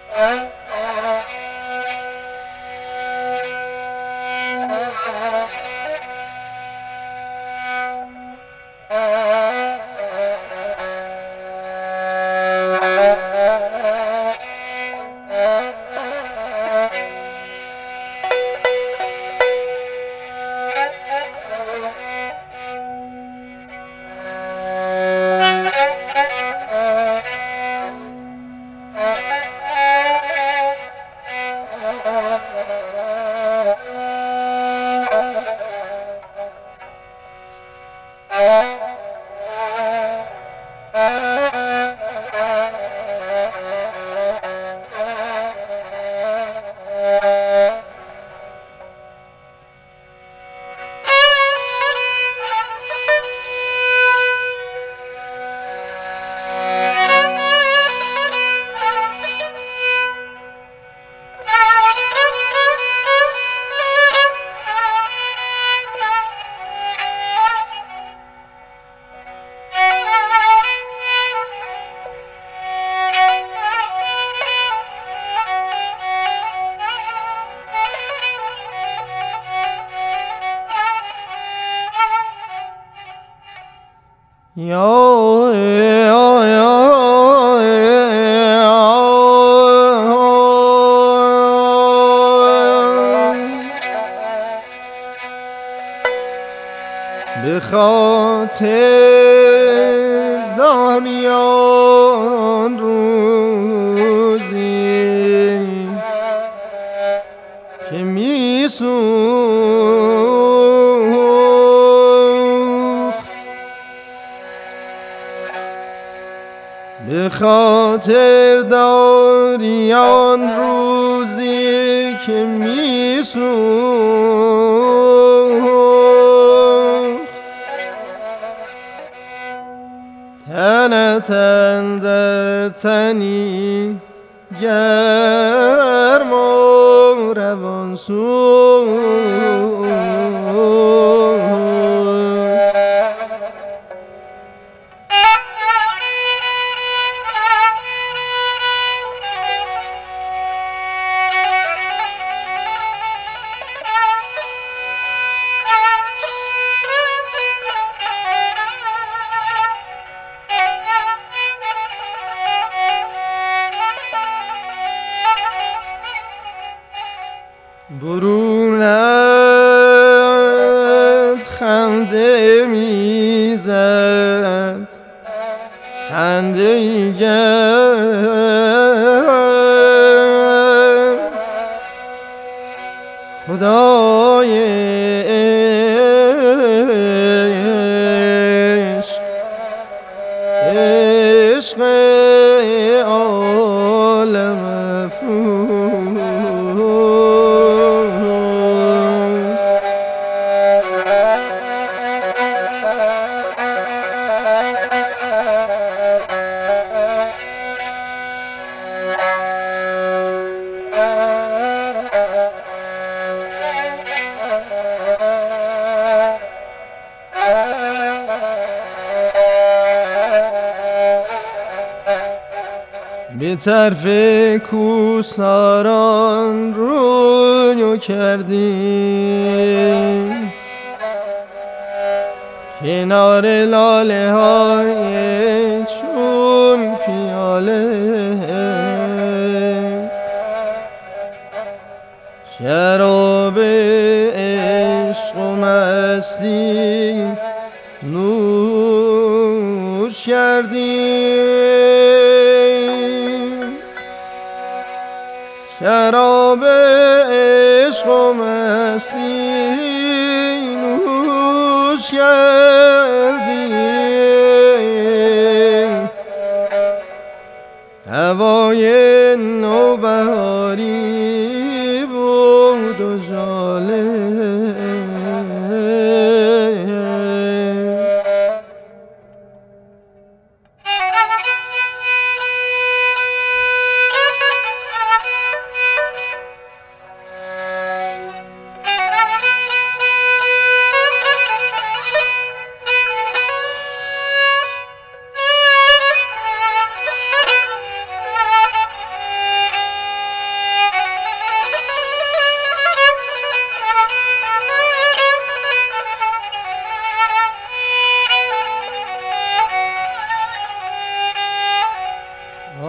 به خاطر داریان روزی که می سوخت، به خاطر داریان روزی که می سوخت، تنت اندر تنی گرم و روان سوز. برونت خنده میزد، خنده گرم، خدای عشق، عشق عالم افروز. به طرف کوهساران روی کردیم، کنار لاله های چون پیاله، شراب عشق و مستی نوش کردیم، شراب عشق و مستی نوش کردیم، هوای نوبهاری بود و ژاله.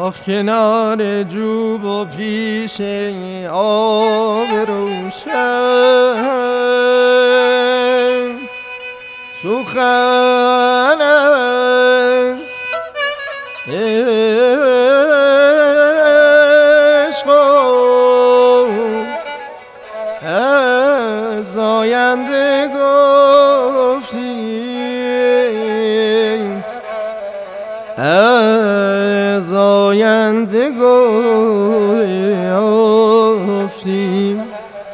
آخ کنار جوب و پیش آب روشن سخن است عشق از آینده گفتیم از آینده گفتیم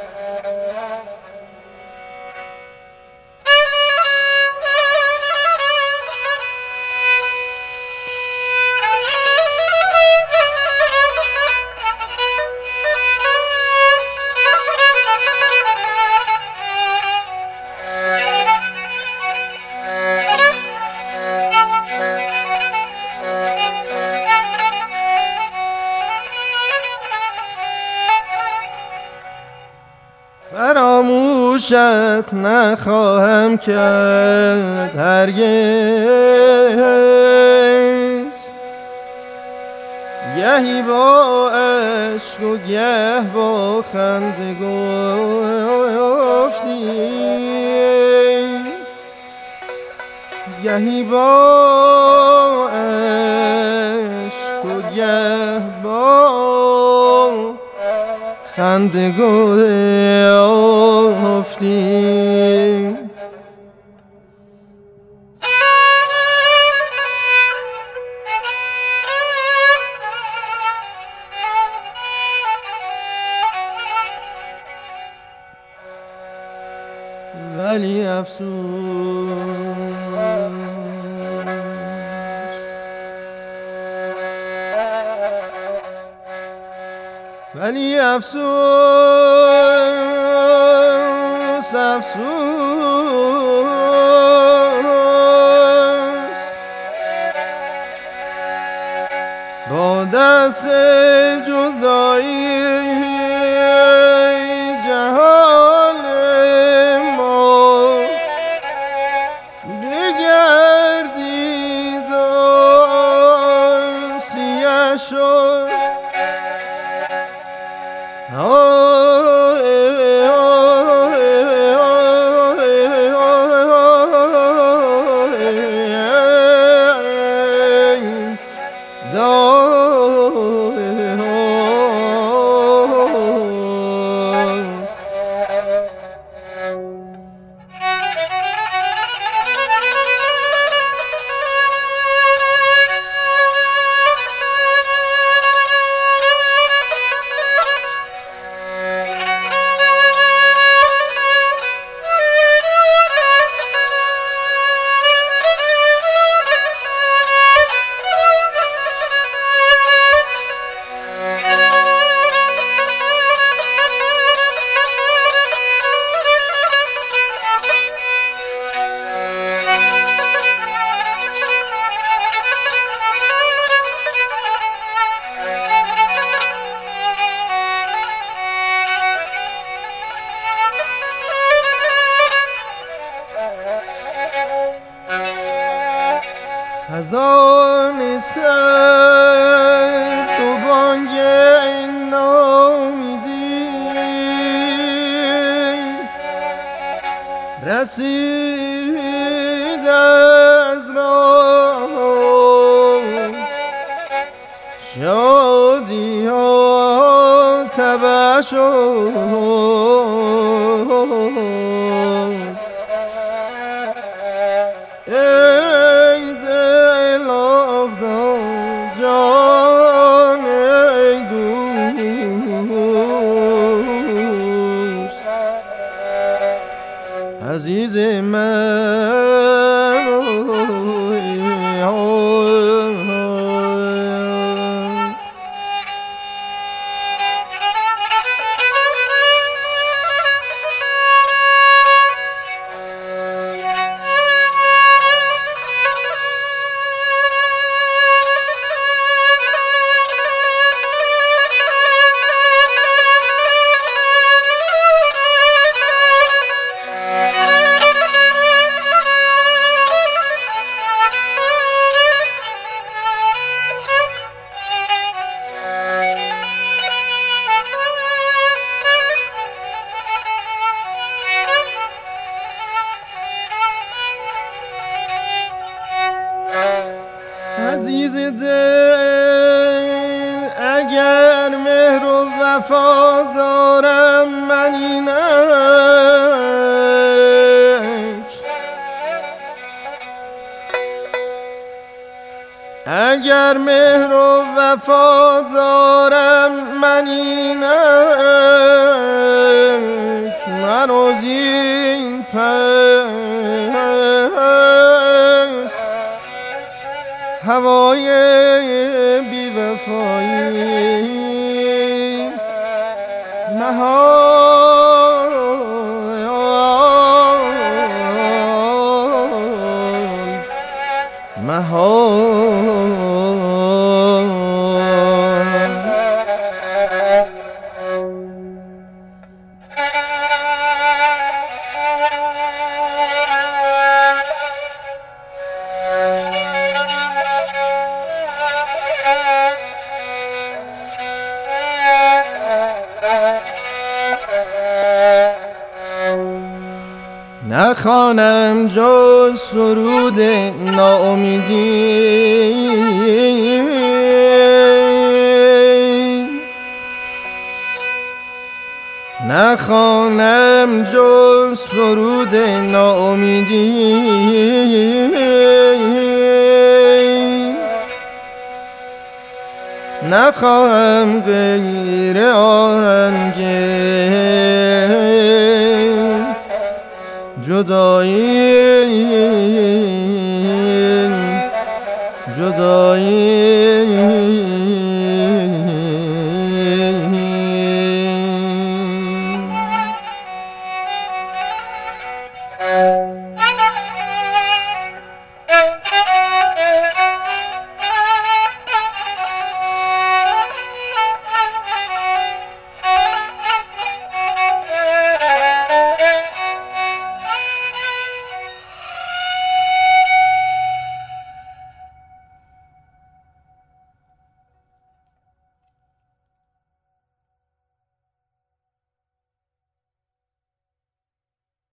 فراموشت نخواهم کرد هرگز گهی با عشق و گه با خنده گفتیم گهی با عشق و گه با خنده گفتیم ولی افسوس ولی افسوس افسوس با دست جدایی جهان ما بگردید و سیه شد خزان سر تو بانگ نامیدی رسید از راه شادی ها تبع شد جان ای دوست عزیز من عزیز دل اگر مهر و وفا دارم من اینک، اگر مهر و وفا دارم من اینک، من از این پس هوای بی وفایی نخوانم جز سرود ناامیدی، نخوانم جز سرود ناامیدی، نخواهم غیر آهنگ جدایی، جدایی